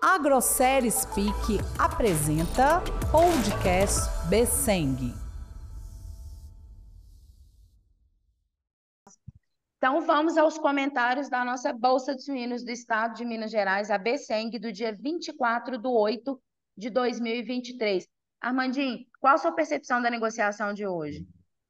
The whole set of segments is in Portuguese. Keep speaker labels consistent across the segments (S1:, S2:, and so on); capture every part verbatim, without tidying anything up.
S1: Agrosérie Speak apresenta Podcast Beceng.
S2: Então vamos aos comentários da nossa Bolsa de Suínos do Estado de Minas Gerais, a Beceng, do dia vinte e quatro de oito de dois mil e vinte e três. Armandinho, qual a sua percepção da negociação de hoje?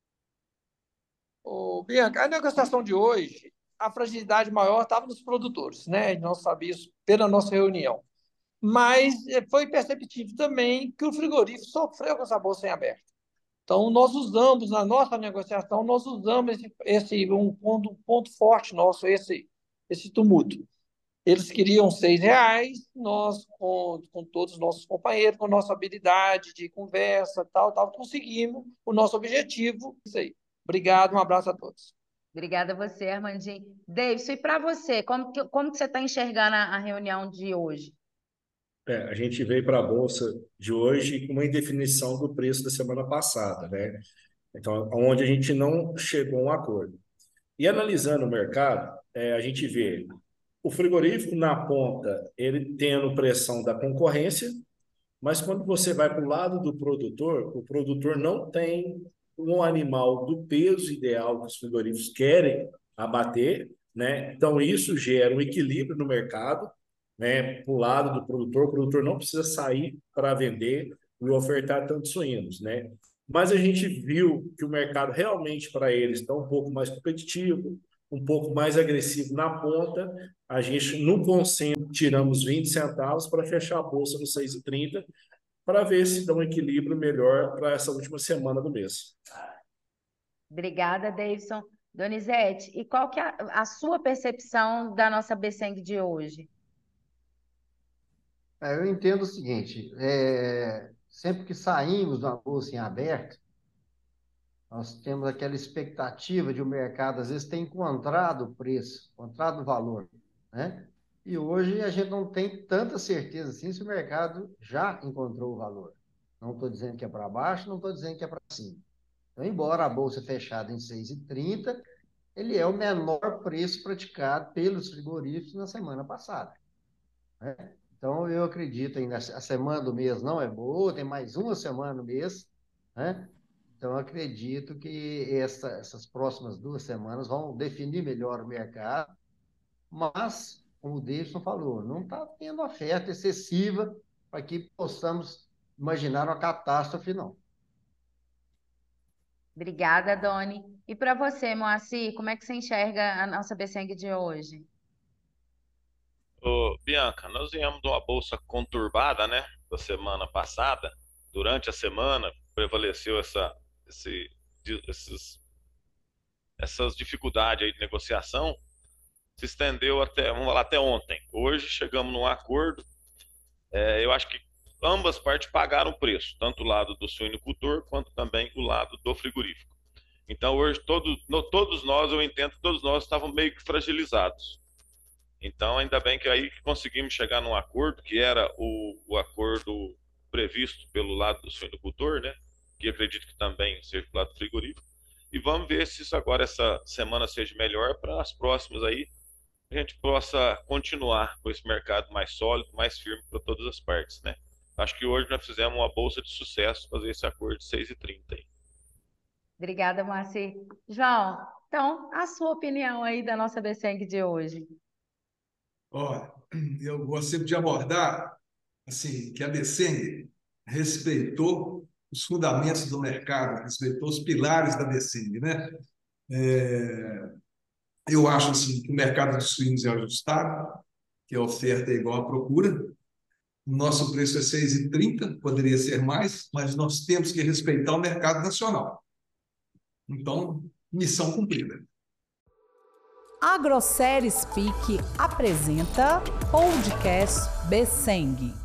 S3: Ô, Bianca, a negociação de hoje, a fragilidade maior estava nos produtores, né? Nós sabíamos pela nossa reunião. Mas foi perceptível também que o frigorífico sofreu com essa bolsa em aberto. Então, nós usamos, na nossa negociação, nós usamos esse, esse um, ponto, um ponto forte nosso, esse, esse tumulto. Eles queriam seis reais, nós, com, com todos os nossos companheiros, com nossa habilidade de conversa, tal, tal, conseguimos o nosso objetivo. Isso aí. Obrigado, um abraço a todos.
S2: Obrigada a você, Armandinho. Davidson, e para você, como que, como que você está enxergando a, a reunião de hoje?
S4: É, a gente veio para a Bolsa de hoje com uma indefinição do preço da semana passada, né? Então, onde a gente não chegou a um acordo. E analisando o mercado, é, a gente vê o frigorífico na ponta, ele tendo pressão da concorrência, mas quando você vai para o lado do produtor, o produtor não tem um animal do peso ideal que os frigoríficos querem abater, né? Então, isso gera um equilíbrio no mercado, né, para o lado do produtor. O produtor não precisa sair para vender e ofertar tantos suínos, né? Mas a gente viu que o mercado realmente para eles está um pouco mais competitivo, um pouco mais agressivo na ponta. A gente, no consenso, tiramos vinte centavos para fechar a bolsa no seis e trinta, para ver se dá um equilíbrio melhor para essa última semana do mês.
S2: Obrigada, Davidson. Donizete, e qual que é a, a sua percepção da nossa Beceng de hoje?
S5: É, eu entendo o seguinte, é, sempre que saímos da bolsa em aberto, nós temos aquela expectativa de o mercado, às vezes, ter encontrado o preço, encontrado o valor, né? E hoje a gente não tem tanta certeza assim se o mercado já encontrou o valor. Não estou dizendo que é para baixo, não estou dizendo que é para cima. Então, embora a bolsa fechada em seis e trinta, ele é o menor preço praticado pelos frigoríficos na semana passada, né? Então, eu acredito ainda, a semana do mês não é boa, tem mais uma semana no mês, né? Então, eu acredito que essa, essas próximas duas semanas vão definir melhor o mercado, mas, como o Davidson falou, não está tendo oferta excessiva para que possamos imaginar uma catástrofe, não.
S2: Obrigada, Doni. E para você, Moacir, como é que você enxerga a nossa Beceng de hoje?
S6: Ô, Bianca, nós viemos de uma bolsa conturbada, né, da semana passada. Durante a semana prevaleceu essa, esse, esses, essas dificuldades aí de negociação, se estendeu até, vamos falar, até ontem. Hoje chegamos num acordo. É, eu acho que ambas partes pagaram o preço, tanto o lado do suinocultor quanto também o lado do frigorífico. Então hoje todos, todos nós, eu entendo que todos nós estávamos meio que fragilizados. Então, ainda bem que aí conseguimos chegar num acordo, que era o, o acordo previsto pelo lado do suinocultor, né? Que acredito que também seja pelo lado do frigorífico. E vamos ver se isso agora, essa semana, seja melhor para as próximas aí, a gente possa continuar com esse mercado mais sólido, mais firme para todas as partes, né? Acho que hoje nós fizemos uma bolsa de sucesso, fazer esse acordo de seis e trinta aí.
S2: Obrigada, Moacir. João, então, a sua opinião aí da nossa Beceng de hoje?
S7: Olha, eu gosto sempre de abordar assim, que a Beceng respeitou os fundamentos do mercado, respeitou os pilares da Beceng, né? É, eu acho assim, que o mercado de suínos é ajustado, que a oferta é igual à procura. O nosso preço é seis e trinta, poderia ser mais, mas nós temos que respeitar o mercado nacional. Então, missão cumprida.
S1: Agrosérie Speak apresenta Podcast Beceng.